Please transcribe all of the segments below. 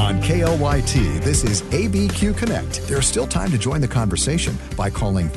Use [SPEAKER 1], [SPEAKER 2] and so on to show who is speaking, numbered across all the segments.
[SPEAKER 1] On KLYT, this is ABQ Connect. There's still time to join the conversation by calling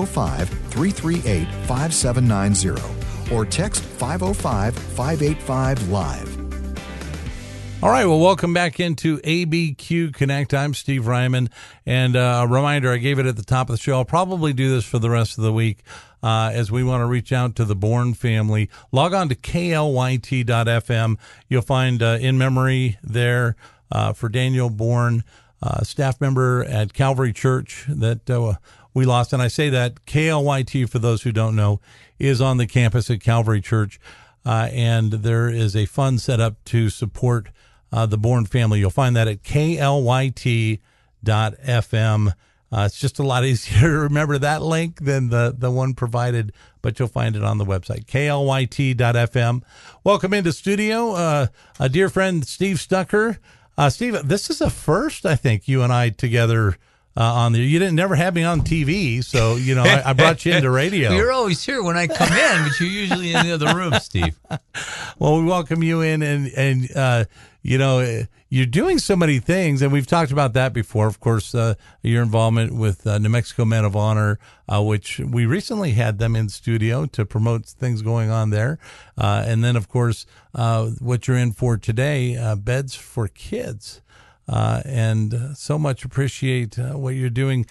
[SPEAKER 1] 505-338-5790 or text 505-585-LIVE.
[SPEAKER 2] All right, well, welcome back into ABQ Connect. I'm Steve Ryman, and a reminder, I gave it at the top of the show. I'll probably do this for the rest of the week as we want to reach out to the Bourne family. Log on to KLYT.fm. You'll find In Memory there for Daniel Bourne, staff member at Calvary Church that we lost. And I say that KLYT, for those who don't know, is on the campus at Calvary Church, and there is a fund set up to support the Bourne family. You'll find that at KLYT.fm. It's just a lot easier to remember that link than the one provided, but you'll find it on the website, KLYT.fm. Welcome into studio, a dear friend, Steve Stucker. Steve, this is a first, I think, you and I together on there. You didn't never have me on TV, so, I brought you into radio.
[SPEAKER 3] You're always here when I come in, but you're usually in the other room, Steve.
[SPEAKER 2] Well, we welcome you in, and you're doing so many things, and we've talked about that before. Of course, your involvement with New Mexico Men of Honor, which we recently had them in studio to promote things going on there. And then, of course, what you're in for today, Beds for Kids. And so much appreciate what you're doing.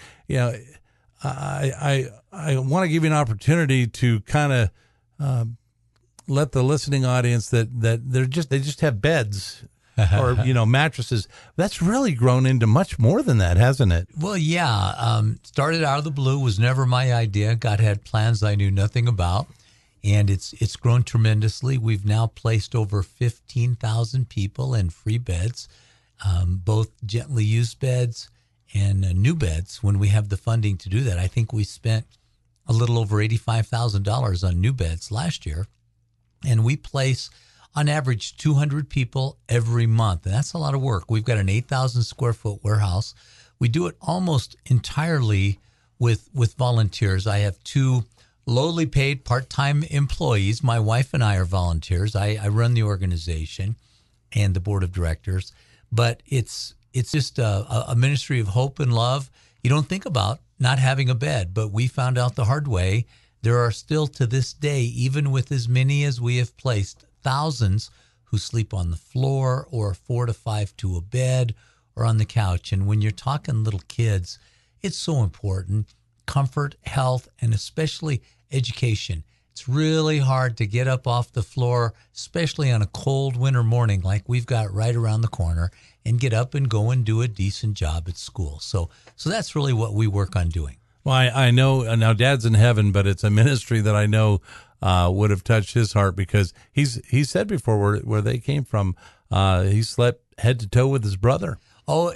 [SPEAKER 2] I want to give you an opportunity to kind of let the listening audience that they just have beds or mattresses. That's really grown into much more than that, hasn't it?
[SPEAKER 3] Well, yeah. Started out of the blue, was never my idea. God had plans I knew nothing about, and it's grown tremendously. We've now placed over 15,000 people in free beds. Both gently used beds and new beds when we have the funding to do that. I think we spent a little over $85,000 on new beds last year, and we place on average 200 people every month, and that's a lot of work. We've got an 8,000 square foot warehouse. We do it almost entirely with volunteers. I have two lowly paid part-time employees. My wife and I are volunteers. I run the organization and the board of directors. But it's just a ministry of hope and love. You don't think about not having a bed, but we found out the hard way. There are still to this day, even with as many as we have placed, thousands who sleep on the floor or 4 to 5 to a bed or on the couch. And when you're talking little kids, it's so important. Comfort, health, and especially education. It's really hard to get up off the floor, especially on a cold winter morning like we've got right around the corner, and get up and go and do a decent job at school. So that's really what we work on doing.
[SPEAKER 2] Well, I know now Dad's in heaven, but it's a ministry that I know would have touched his heart, because he said before where they came from, he slept head to toe with his brother.
[SPEAKER 3] Oh,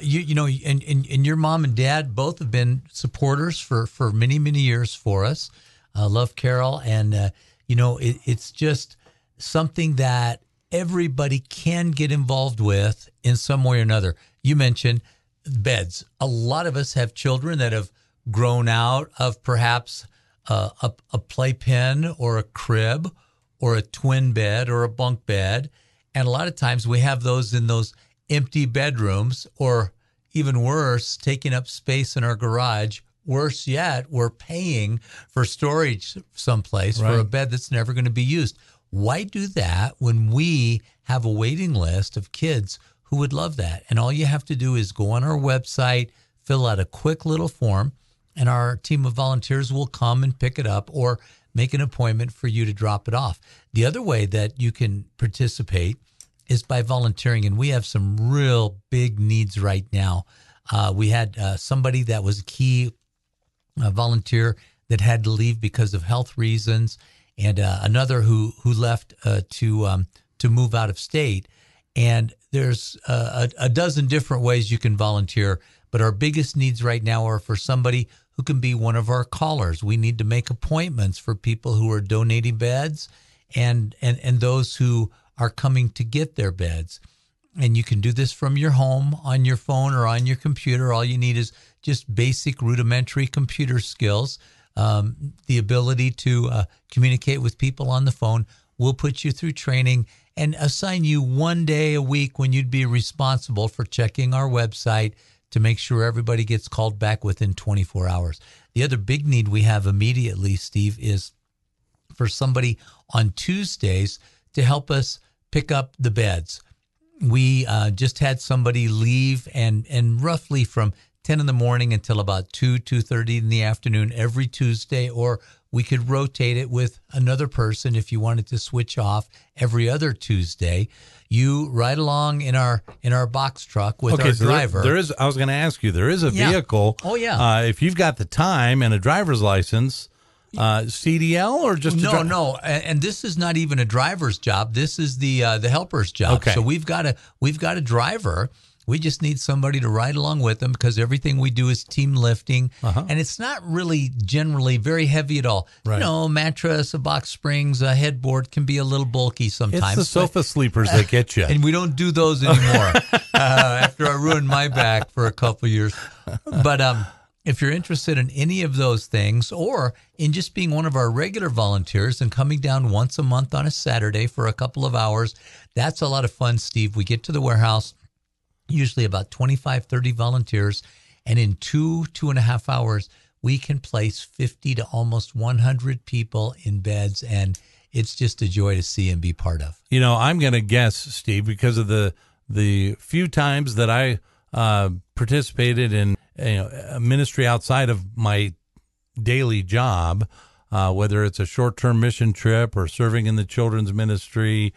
[SPEAKER 3] and your mom and dad both have been supporters for many, many years for us. Love Carol, and it's just something that everybody can get involved with in some way or another. You mentioned beds. A lot of us have children that have grown out of perhaps a playpen or a crib or a twin bed or a bunk bed, and a lot of times we have those in those empty bedrooms, or even worse, taking up space in our garage. Worse yet, we're paying for storage someplace for a bed that's never going to be used. Why do that when we have a waiting list of kids who would love that? And all you have to do is go on our website, fill out a quick little form, and our team of volunteers will come and pick it up or make an appointment for you to drop it off. The other way that you can participate is by volunteering, and we have some real big needs right now. We had somebody that was a key volunteer that had to leave because of health reasons, and another who left to move out of state. And there's a dozen different ways you can volunteer, but our biggest needs right now are for somebody who can be one of our callers. We need to make appointments for people who are donating beds and those who are coming to get their beds. And you can do this from your home, on your phone, or on your computer. All you need is just basic rudimentary computer skills, the ability to communicate with people on the phone. We'll put you through training, and assign you one day a week when you'd be responsible for checking our website to make sure everybody gets called back within 24 hours. The other big need we have immediately, Steve, is for somebody on Tuesdays to help us pick up the beds. We just had somebody leave, and roughly from 10 in the morning until about 2:30 in the afternoon every Tuesday, or we could rotate it with another person if you wanted to switch off every other Tuesday. You ride along in our box truck with our driver.
[SPEAKER 2] There is. I was going to ask you. There is a vehicle.
[SPEAKER 3] Oh yeah.
[SPEAKER 2] If you've got the time and a driver's license, CDL or just
[SPEAKER 3] no. And this is not even a driver's job. This is the helper's job.
[SPEAKER 2] Okay.
[SPEAKER 3] So we've got a driver. We just need somebody to ride along with them because everything we do is team lifting. And it's not really generally very heavy at all.
[SPEAKER 2] Right.
[SPEAKER 3] You know, mattress, a box springs, a headboard can be a little bulky sometimes.
[SPEAKER 2] It's the sofa sleepers that get you.
[SPEAKER 3] And we don't do those anymore after I ruined my back for a couple of years. But if you're interested in any of those things or in just being one of our regular volunteers and coming down once a month on a Saturday for a couple of hours, that's a lot of fun, Steve. We get to the warehouse, usually about 25, 30 volunteers, and in 2.5 hours, we can place 50 to almost 100 people in beds, and it's just a joy to see and be part of.
[SPEAKER 2] You know, I'm going to guess, Steve, because of the few times that I participated in a ministry outside of my daily job, whether it's a short-term mission trip or serving in the children's ministry.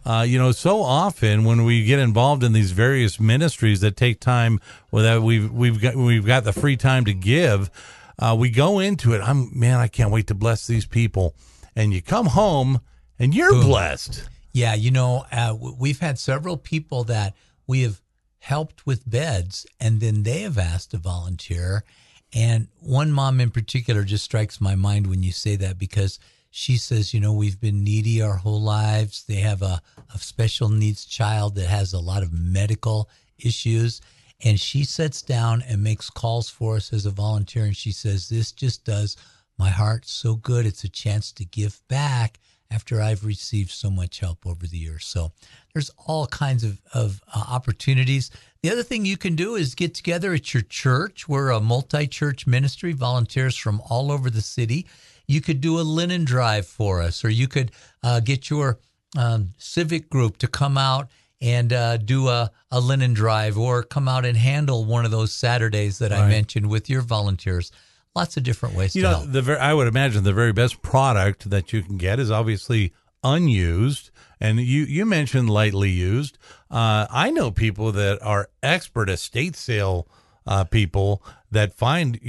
[SPEAKER 2] So often when we get involved in these various ministries that take time, without we've got the free time to give, we go into it. I can't wait to bless these people, and you come home and you're blessed.
[SPEAKER 3] Yeah, we've had several people that we have helped with beds, and then they have asked to volunteer. And one mom in particular just strikes my mind when you say that, because she says, we've been needy our whole lives. They have a special needs child that has a lot of medical issues. And she sits down and makes calls for us as a volunteer. And she says, this just does my heart so good. It's a chance to give back after I've received so much help over the years. So there's all kinds of opportunities. The other thing you can do is get together at your church. We're a multi-church ministry, volunteers from all over the city. You could do a linen drive for us, or you could get your civic group to come out and do a linen drive, or come out and handle one of those Saturdays that I mentioned with your volunteers. Lots of different ways to help.
[SPEAKER 2] I would imagine the very best product that you can get is obviously unused. And you mentioned lightly used. I know people that are expert estate sale people that find,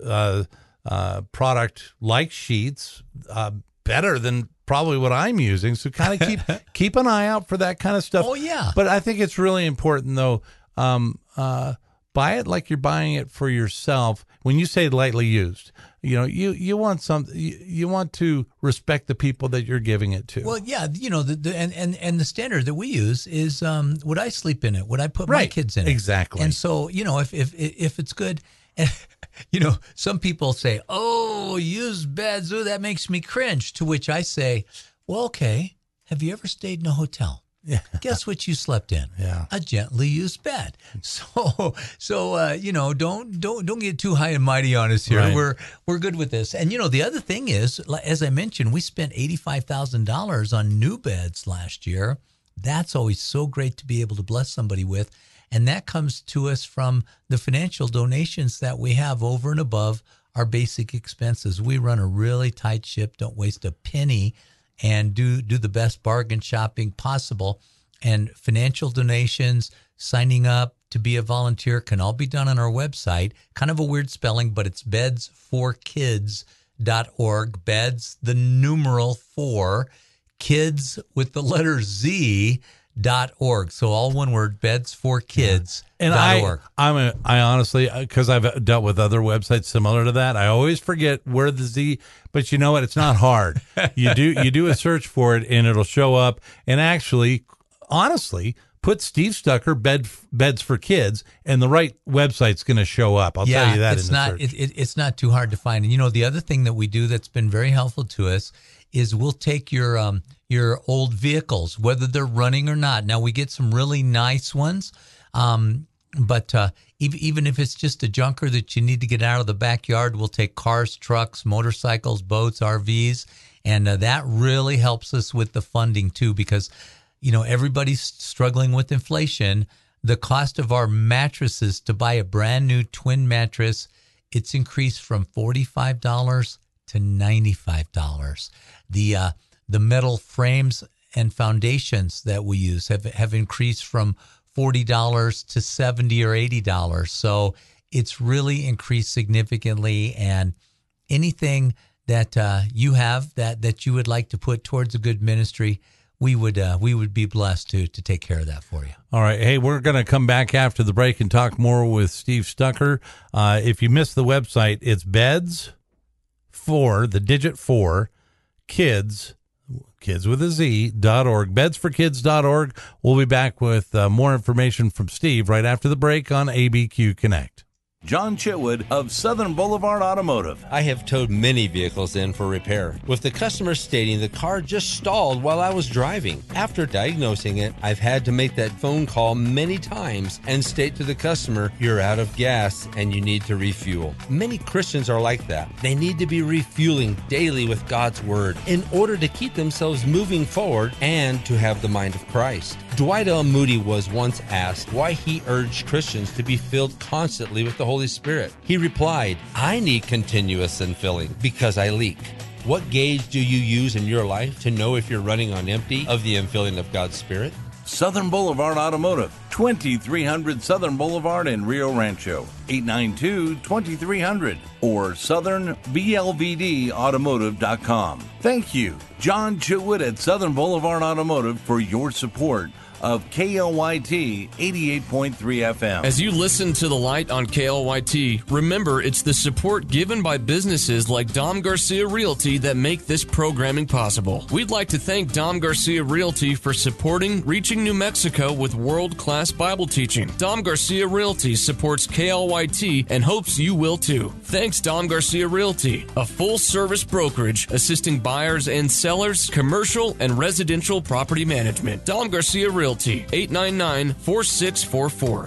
[SPEAKER 2] product like sheets better than probably what I'm using. So kind of keep an eye out for that kind of stuff.
[SPEAKER 3] Oh, yeah.
[SPEAKER 2] But I think it's really important, though, buy it like you're buying it for yourself. When you say lightly used, you want you want to respect the people that you're giving it to.
[SPEAKER 3] Well, yeah, and the standard that we use is, would I sleep in it? Would I put my kids in it?
[SPEAKER 2] Exactly.
[SPEAKER 3] And so, if it's good, and some people say, "Oh, used beds, that makes me cringe." To which I say, "Well, okay. Have you ever stayed in a hotel? Yeah. Guess what you slept in?
[SPEAKER 2] Yeah.
[SPEAKER 3] A gently used bed." So don't get too high and mighty on us here.
[SPEAKER 2] Right.
[SPEAKER 3] We're good with this. And the other thing is, as I mentioned, we spent $85,000 on new beds last year. That's always so great to be able to bless somebody with. And that comes to us from the financial donations that we have over and above our basic expenses. We run a really tight ship, don't waste a penny, and do the best bargain shopping possible. And financial donations, signing up to be a volunteer can all be done on our website. Kind of a weird spelling, but it's bedsforkids.org. Beds, the numeral 4, kids with the letter Z.org. So all one word, bedsforkids.org.
[SPEAKER 2] And I honestly, because I've dealt with other websites similar to that, I always forget where the Z. But you know what? It's not hard. You do a search for it, and it'll show up. And actually, honestly, put Steve Stucker Beds for Kids, and the right website's going to show up. I'll tell you that.
[SPEAKER 3] It's not too hard to find. And the other thing that we do that's been very helpful to us is we'll take your your old vehicles, whether they're running or not. Now, we get some really nice ones, but even if it's just a junker that you need to get out of the backyard, we'll take cars, trucks, motorcycles, boats, RVs, and that really helps us with the funding too, because everybody's struggling with inflation. The cost of our mattresses to buy a brand new twin mattress, it's increased from $45 to $95. The metal frames and foundations that we use have increased from $40 to $70 or $80. So it's really increased significantly. And anything that you have that you would like to put towards a good ministry, we would be blessed to take care of that for you.
[SPEAKER 2] All right. Hey, we're going to come back after the break and talk more with Steve Stucker. If you missed the website, it's beds for the digit 4 kids with a Z.org, bedsforkids.org. We'll be back with more information from Steve right after the break on ABQ Connect.
[SPEAKER 4] John Chitwood of Southern Boulevard Automotive.
[SPEAKER 5] I have towed many vehicles in for repair, with the customer stating the car just stalled while I was driving. After diagnosing it, I've had to make that phone call many times and state to the customer, you're out of gas and you need to refuel. Many Christians are like that. They need to be refueling daily with God's Word in order to keep themselves moving forward and to have the mind of Christ. Dwight L. Moody was once asked why he urged Christians to be filled constantly with the Holy Spirit. He replied, I need continuous infilling because I leak. What gauge do you use in your life to know if you're running on empty of the infilling of God's Spirit?
[SPEAKER 4] Southern Boulevard Automotive, 2300 Southern Boulevard in Rio Rancho, 892-2300, or southernblvdautomotive.com. Thank you, John Chitwood at Southern Boulevard Automotive, for your support of KLYT 88.3 FM.
[SPEAKER 6] As you listen to The Light on KLYT, remember it's the support given by businesses like Dom Garcia Realty that make this programming possible. We'd like to thank Dom Garcia Realty for supporting Reaching New Mexico with world-class Bible teaching. Dom Garcia Realty supports KLYT and hopes you will too. Thanks, Dom Garcia Realty, a full-service brokerage assisting buyers and sellers, commercial and residential property management. Dom Garcia Realty, 899-4644.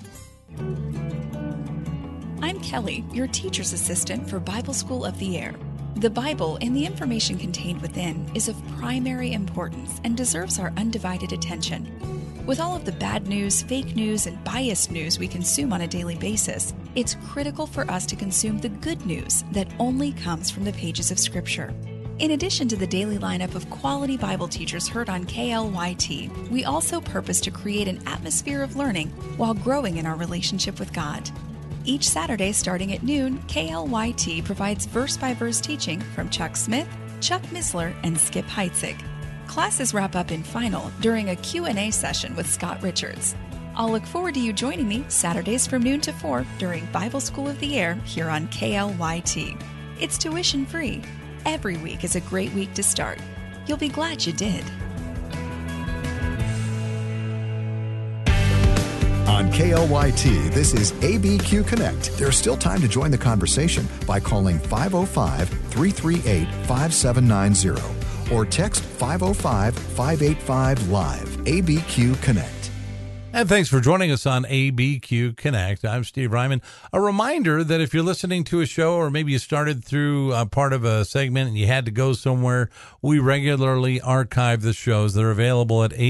[SPEAKER 7] I'm Kelly, your teacher's assistant for Bible School of the Air. The Bible and the information contained within is of primary importance and deserves our undivided attention. With all of the bad news, fake news, and biased news we consume on a daily basis, it's critical for us to consume the good news that only comes from the pages of Scripture. In addition to the daily lineup of quality Bible teachers heard on KLYT, we also purpose to create an atmosphere of learning while growing in our relationship with God. Each Saturday starting at noon, KLYT provides verse-by-verse teaching from Chuck Smith, Chuck Missler, and Skip Heitzig. Classes wrap up in final during a Q&A session with Scott Richards. I'll look forward to you joining me Saturdays from noon to 4 during Bible School of the Air here on KLYT. It's tuition free. Every week is a great week to start. You'll be glad you did.
[SPEAKER 1] On KLYT, this is ABQ Connect. There's still time to join the conversation by calling 505-338-5790 or text 505-585-LIVE. ABQ Connect.
[SPEAKER 2] And thanks for joining us on ABQ Connect. I'm Steve Ryman. A reminder that if you're listening to a show or maybe you started through part of a segment and you had to go somewhere, we regularly archive the shows. They're available at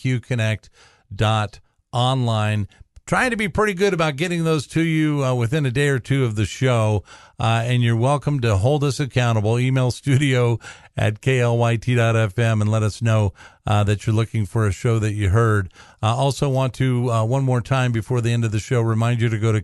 [SPEAKER 2] abqconnect.online. Trying to be pretty good about getting those to you within a day or two of the show. And you're welcome to hold us accountable. Email studio@klyt.fm and let us know that you're looking for a show that you heard. Also want to, one more time before the end of the show, remind you to go to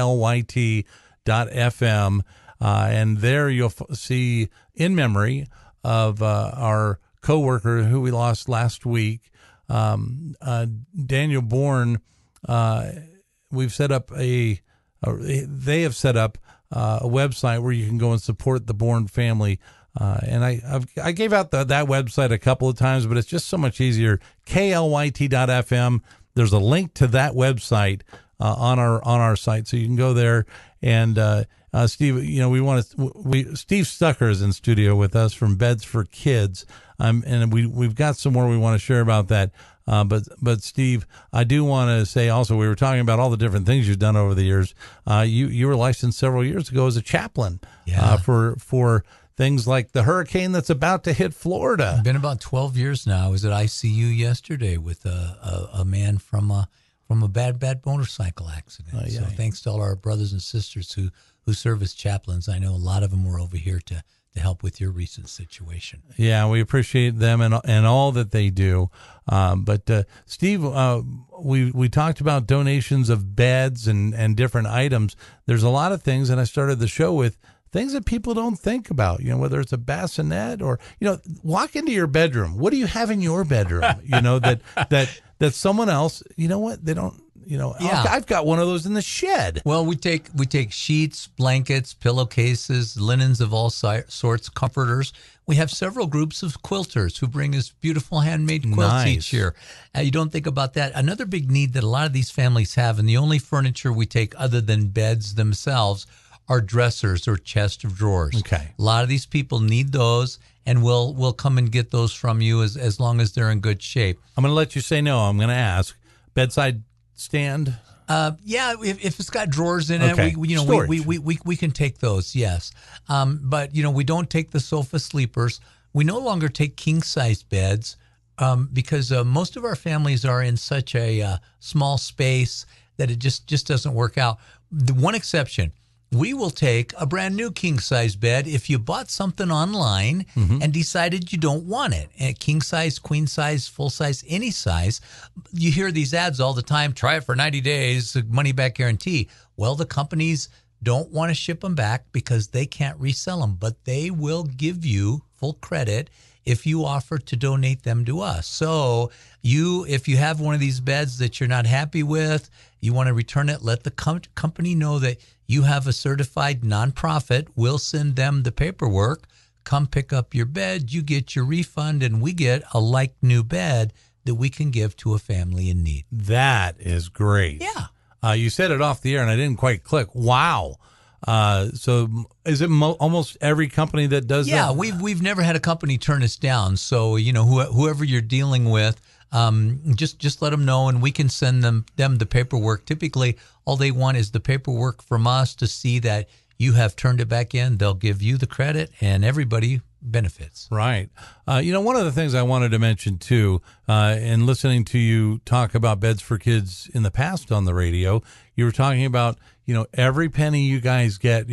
[SPEAKER 2] klyt.fm. And there you'll see In Memory of our coworker who we lost last week, Daniel Bourne. We've set up they have set up a website where you can go and support the Bourne family. And I gave out that website a couple of times, but it's just so much easier. klyt.fm. There's a link to that website on our site, so you can go there. And Steve, Steve Stucker is in studio with us from Beds for Kids. And we've got some more we want to share about that. But Steve, I do want to say also, we were talking about all the different things you've done over the years. You were licensed several years ago as a chaplain for things like the hurricane that's about to hit Florida.
[SPEAKER 3] It's been about 12 years now. I was at ICU yesterday with a man from a bad motorcycle accident. So thanks to all our brothers and sisters who serve as chaplains. I know a lot of them were over here to help with your recent situation.
[SPEAKER 2] Yeah, we appreciate them and all that they do. But Steve, we talked about donations of beds and different items. There's a lot of things, and I started the show with things that people don't think about, whether it's a bassinet or, walk into your bedroom. What do you have in your bedroom? That someone else, they don't, I've got one of those in the shed.
[SPEAKER 3] Well, we take sheets, blankets, pillowcases, linens of all sorts, comforters. We have several groups of quilters who bring us beautiful handmade quilts each year. You don't think about that. Another big need that a lot of these families have, and the only furniture we take other than beds themselves, are dressers or chest of drawers.
[SPEAKER 2] Okay.
[SPEAKER 3] A lot of these people need those, and we'll come and get those from you as long as they're in good shape.
[SPEAKER 2] I'm going to let you say no. I'm going to ask. Bedside stand?
[SPEAKER 3] If it's got drawers in
[SPEAKER 2] okay.
[SPEAKER 3] it, we can take those, yes. But we don't take the sofa sleepers. We no longer take king size beds because most of our families are in such a small space that it just doesn't work out. The one exception. We will take a brand new king size bed if you bought something online and decided you don't want it. King size, queen size, full size, any size. You hear these ads all the time. Try it for 90 days, money back guarantee. Well, the companies don't want to ship them back because they can't resell them, but they will give you full credit if you offer to donate them to us. So if you have one of these beds that you're not happy with, you want to return it, let the company know that you have a certified nonprofit. We'll send them the paperwork. Come pick up your bed. You get your refund, and we get a like new bed that we can give to a family in need.
[SPEAKER 2] That is great.
[SPEAKER 3] Yeah.
[SPEAKER 2] You said it off the air, and I didn't quite click. Wow. So is it almost every company that does that?
[SPEAKER 3] Yeah, we've never had a company turn us down. So, whoever you're dealing with, just let them know, and we can send them the paperwork. Typically, all they want is the paperwork from us to see that you have turned it back in. They'll give you the credit, and everybody benefits.
[SPEAKER 2] Right. One of the things I wanted to mention, too, in listening to you talk about Beds for Kids in the past on the radio, you were talking about, every penny you guys get,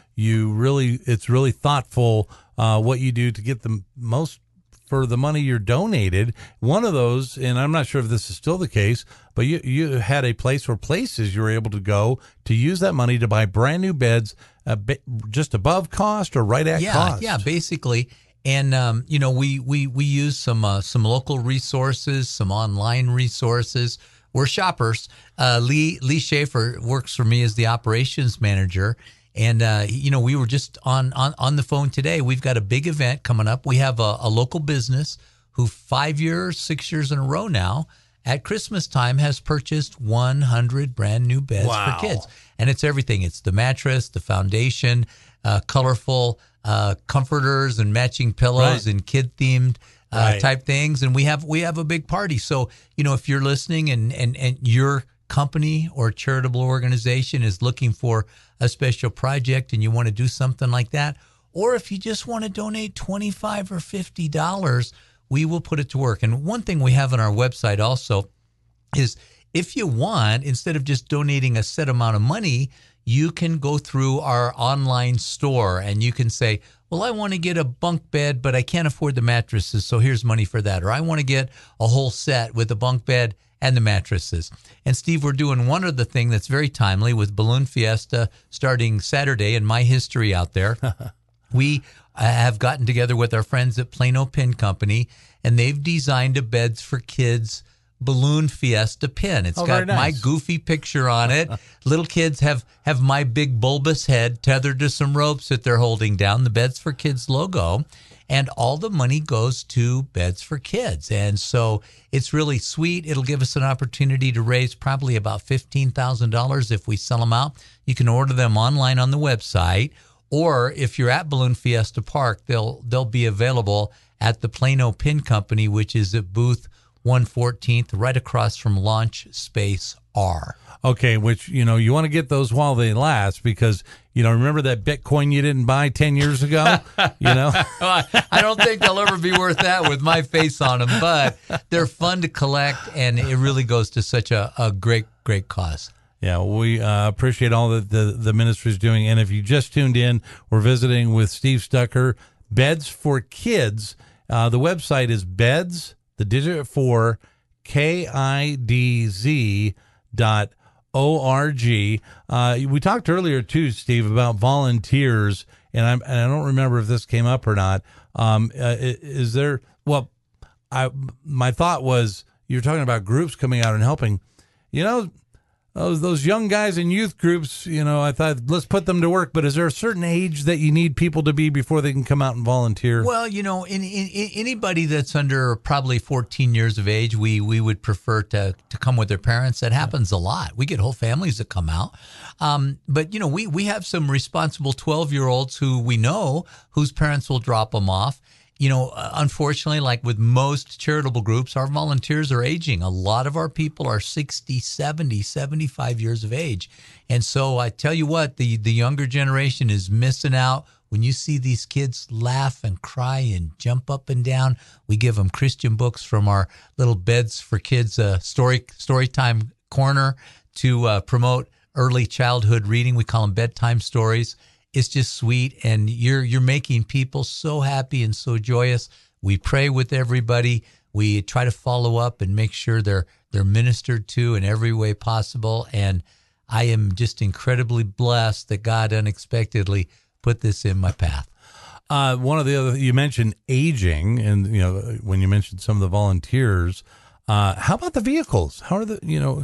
[SPEAKER 2] it's really thoughtful what you do to get the most for the money you're donated. One of those, and I'm not sure if this is still the case, but you had a place or places you were able to go to use that money to buy brand new beds just above cost or right at cost.
[SPEAKER 3] Yeah, basically. And, we use some local resources, some online resources. We're shoppers. Lee Schaefer works for me as the operations manager. And, we were just on the phone today. We've got a big event coming up. We have a local business who 6 years in a row now at Christmas time has purchased 100 brand new beds for kids. And it's everything. It's the mattress, the foundation, colorful comforters and matching pillows and kid-themed type things. And we have a big party. So, if you're listening and your company or charitable organization is looking for a special project and you want to do something like that, or if you just want to donate $25 or $50, we will put it to work. And one thing we have on our website also is if you want, instead of just donating a set amount of money, you can go through our online store and you can say, well, I want to get a bunk bed, but I can't afford the mattresses, so here's money for that. Or I want to get a whole set with a bunk bed and the mattresses. And Steve, we're doing one other thing that's very timely with Balloon Fiesta starting Saturday in my history out there. We have gotten together with our friends at Plano Pin Company, and they've designed a Beds for Kids Balloon Fiesta pin. It's got my goofy picture on it. Little kids have my big bulbous head tethered to some ropes that they're holding down, the Beds for Kids logo. And all the money goes to Beds for Kids. And so it's really sweet. It'll give us an opportunity to raise probably about $15,000 if we sell them out. You can order them online on the website, Or if you're at Balloon Fiesta Park, they'll be available at the Plano Pin Company, which is at booth 114th, right across from Launch Space R.
[SPEAKER 2] Okay, which, you want to get those while they last because, remember that Bitcoin you didn't buy 10 years ago?
[SPEAKER 3] I don't think they'll ever be worth that with my face on them, but they're fun to collect, and it really goes to such a great, great cause.
[SPEAKER 2] Yeah, we appreciate all that the ministry is doing. And if you just tuned in, we're visiting with Steve Stucker, Beds for Kids. The website is beds, the digit 4, KIDZ.org. We talked earlier too, Steve, about volunteers, and I don't remember if this came up or not. Is there? Well, my thought was you're talking about groups coming out and helping. Those young guys in youth groups, I thought, let's put them to work. But is there a certain age that you need people to be before they can come out and volunteer?
[SPEAKER 3] Well, anybody that's under probably 14 years of age, we would prefer to come with their parents. That happens a lot. We get whole families that come out. But, we have some responsible 12-year-olds who we know whose parents will drop them off. Unfortunately, like with most charitable groups, our volunteers are aging. A lot of our people are 60, 70, 75 years of age. And so I tell you what, the younger generation is missing out. When you see these kids laugh and cry and jump up and down, we give them Christian books from our little Beds for Kids story time corner to promote early childhood reading. We call them bedtime stories. It's just sweet, and you're making people so happy and so joyous. We pray with everybody. We try to follow up and make sure they're ministered to in every way possible. And I am just incredibly blessed that God unexpectedly put this in my path.
[SPEAKER 2] One of the other, you mentioned aging, and when you mentioned some of the volunteers, how about the vehicles? How are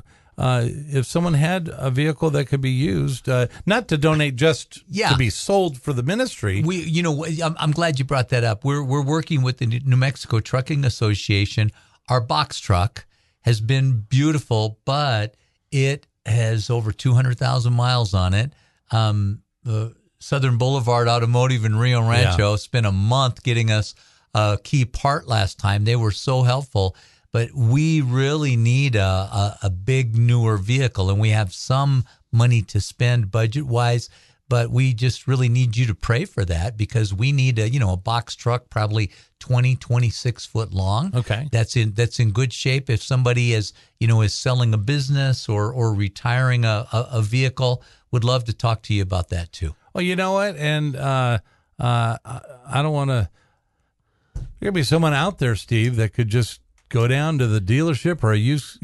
[SPEAKER 2] if someone had a vehicle that could be used, not to donate, just to be sold for the ministry.
[SPEAKER 3] I'm glad you brought that up. We're working with the New Mexico Trucking Association. Our box truck has been beautiful, but it has over 200,000 miles on it. Southern Boulevard Automotive in Rio Rancho spent a month getting us a key part last time. They were so helpful. But we really need a big, newer vehicle, and we have some money to spend budget-wise, but we just really need you to pray for that because we need a box truck probably 26 foot long.
[SPEAKER 2] Okay.
[SPEAKER 3] That's in good shape. If somebody is selling a business or retiring a vehicle, would love to talk to you about that too.
[SPEAKER 2] Well, you know what? And I don't want to – there could be someone out there, Steve, that could just – go down to the dealership or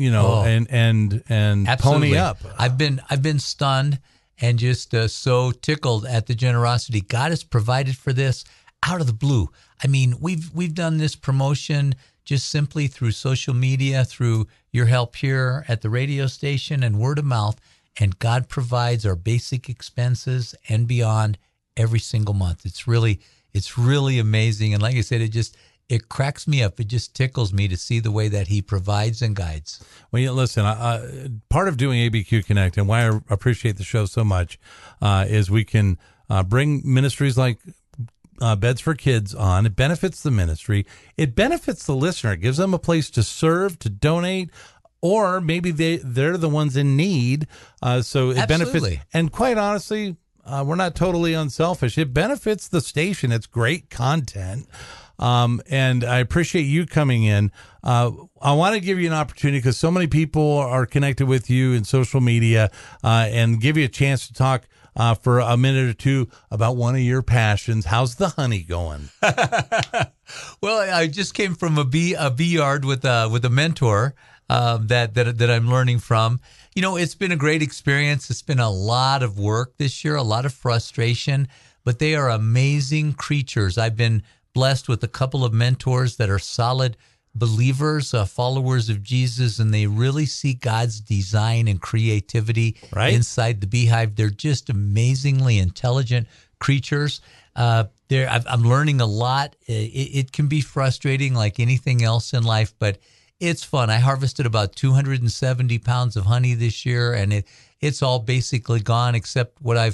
[SPEAKER 2] and pony up.
[SPEAKER 3] I've been stunned and just so tickled at the generosity God has provided for this out of the blue. I mean, we've done this promotion just simply through social media, through your help here at the radio station and word of mouth, and God provides our basic expenses and beyond every single month. It's really amazing, and like I said, it cracks me up. It just tickles me to see the way that he provides and guides.
[SPEAKER 2] Well, listen, part of doing ABQ Connect and why I appreciate the show so much is we can bring ministries like Beds for Kids on. It benefits the ministry. It benefits the listener. It gives them a place to serve, to donate, or maybe they're the ones in need. So it benefits. And quite honestly, we're not totally unselfish. It benefits the station. It's great content. And I appreciate you coming in. I want to give you an opportunity because so many people are connected with you in social media, and give you a chance to talk for a minute or two about one of your passions. How's the honey going?
[SPEAKER 3] Well, I just came from a bee yard with a mentor that I'm learning from. It's been a great experience. It's been a lot of work this year, a lot of frustration, but they are amazing creatures. I've been blessed with a couple of mentors that are solid believers, followers of Jesus, and they really see God's design and creativity inside the beehive. They're just amazingly intelligent creatures. I'm learning a lot. It can be frustrating like anything else in life, but it's fun. I harvested about 270 pounds of honey this year, and it's all basically gone except what I've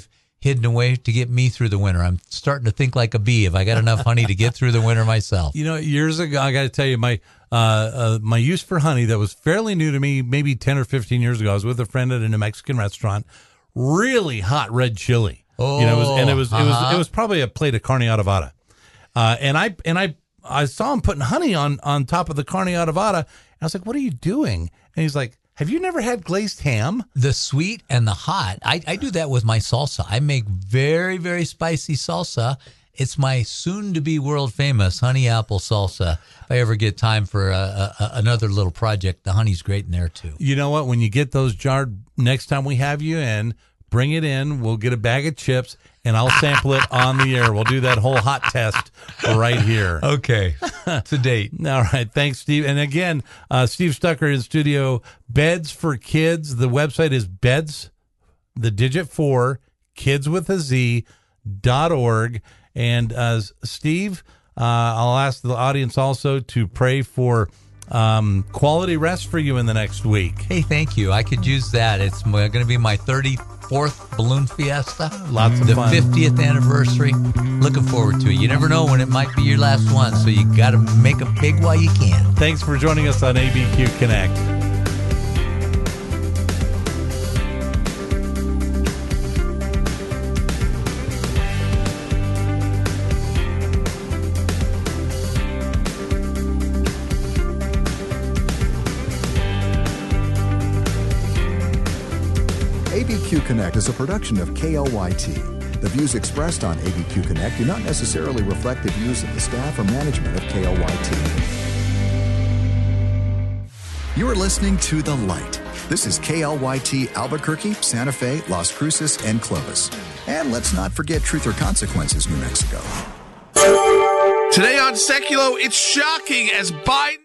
[SPEAKER 3] hidden away to get me through the winter. I'm starting to think like a bee. If I got enough honey to get through the winter myself.
[SPEAKER 2] You know, years ago, I got to tell you, my use for honey that was fairly new to me, maybe 10 or 15 years ago. I was with a friend at a New Mexican restaurant. Really hot red chili.
[SPEAKER 3] Oh,
[SPEAKER 2] you know, it was probably a plate of carne adobada. And I saw him putting honey on top of the carne adobada. And I was like, "What are you doing?" And he's like, "Have you never had glazed ham?"
[SPEAKER 3] The sweet and the hot. I do that with my salsa. I make very, very spicy salsa. It's my soon-to-be world-famous honey apple salsa. If I ever get time for another little project, the honey's great in there, too.
[SPEAKER 2] You know what? When you get those jarred, next time we have you in, bring it in. We'll get a bag of chips, and I'll sample it on the air. We'll do that whole hot test right here.
[SPEAKER 3] Okay. To date.
[SPEAKER 2] All right. Thanks, Steve. And again, Steve Stucker in studio. Beds for Kids. The website is beds, the digit 4, kids with a Z.org. And Steve, I'll ask the audience also to pray for quality rest for you in the next week.
[SPEAKER 3] Hey, thank you. I could use that. It's going to be my 34th balloon fiesta.
[SPEAKER 2] Lots of fun.
[SPEAKER 3] The 50th anniversary. Looking forward to it. You never know when it might be your last one, so you got to make them big while you can.
[SPEAKER 2] Thanks for joining us on ABQ Connect.
[SPEAKER 1] ABQ Connect is a production of KLYT. The views expressed on ABQ Connect do not necessarily reflect the views of the staff or management of KLYT. You are listening to The Light. This is KLYT Albuquerque, Santa Fe, Las Cruces, and Clovis. And let's not forget Truth or Consequences, New Mexico.
[SPEAKER 8] Today on Seculo, it's shocking as Biden